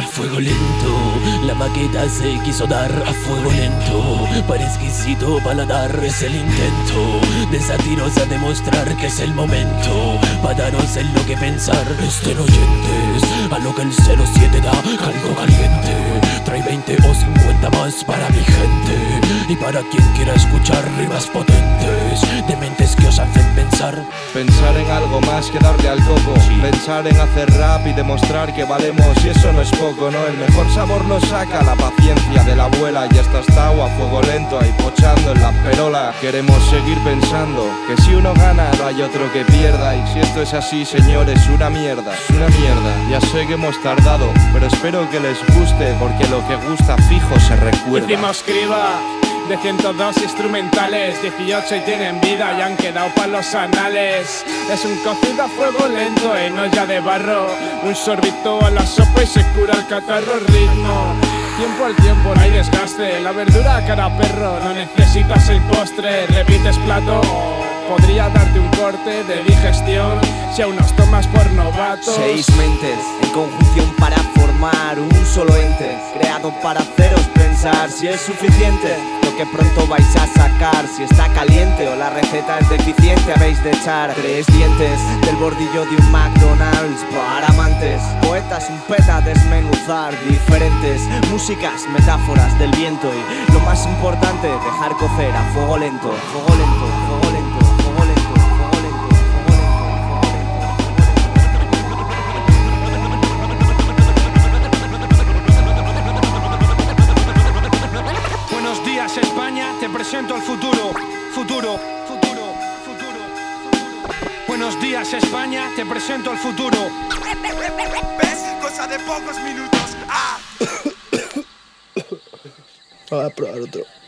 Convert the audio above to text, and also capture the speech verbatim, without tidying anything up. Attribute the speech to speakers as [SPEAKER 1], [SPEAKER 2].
[SPEAKER 1] fuego lento. La maqueta se quiso dar a fuego lento. Para exquisito paladar es el intento de satiros a demostrar que es el momento. Para daros en lo que pensar, estén oyentes a lo que el cero siete da, algo caliente. Trae veinte o cincuenta más para mi gente y para quien quiera escuchar rimas potentes de mentes que os hacen pensar.
[SPEAKER 2] Pensar en algo más que darle al coco, sí. Pensar en hacer rap y demostrar que valemos, y eso no es poco, ¿no? El mejor sabor lo saca la paciencia de la abuela. Y hasta está agua a fuego lento ahí pochando en la perola. Queremos seguir pensando que si uno gana no hay otro que pierda. Y si esto es así, señores, una mierda, es una mierda. Ya sé que hemos tardado, pero espero que les guste, porque lo que gusta fijo se recuerda.
[SPEAKER 3] Hicimos criba de ciento dos instrumentales, dieciocho y tienen vida y han quedado pa' los anales. Es un cocido a fuego lento en olla de barro, un sorbito a la sopa y se cura el catarro. Ritmo, tiempo al tiempo, no hay desgaste. La verdura cara a perro, no necesitas el postre. Repites plato, podría darte un corte de digestión si aún nos tomas por novatos.
[SPEAKER 4] Seis mentes en conjunción para formar un solo ente, creado para haceros pensar si es suficiente lo que pronto vais a sacar. Si está caliente o la receta es deficiente, habéis de echar tres dientes del bordillo de un McDonald's para amantes. Poetas, un peta, desmenuzar diferentes músicas, metáforas del viento y lo más importante, dejar cocer a fuego lento, fuego lento, fuego lento.
[SPEAKER 5] España, te presento el futuro, futuro, futuro, futuro, futuro. Buenos días España, te presento el futuro.
[SPEAKER 6] ¿Ves? Cosa de pocos minutos. Ah.
[SPEAKER 7] Voy a probar otro.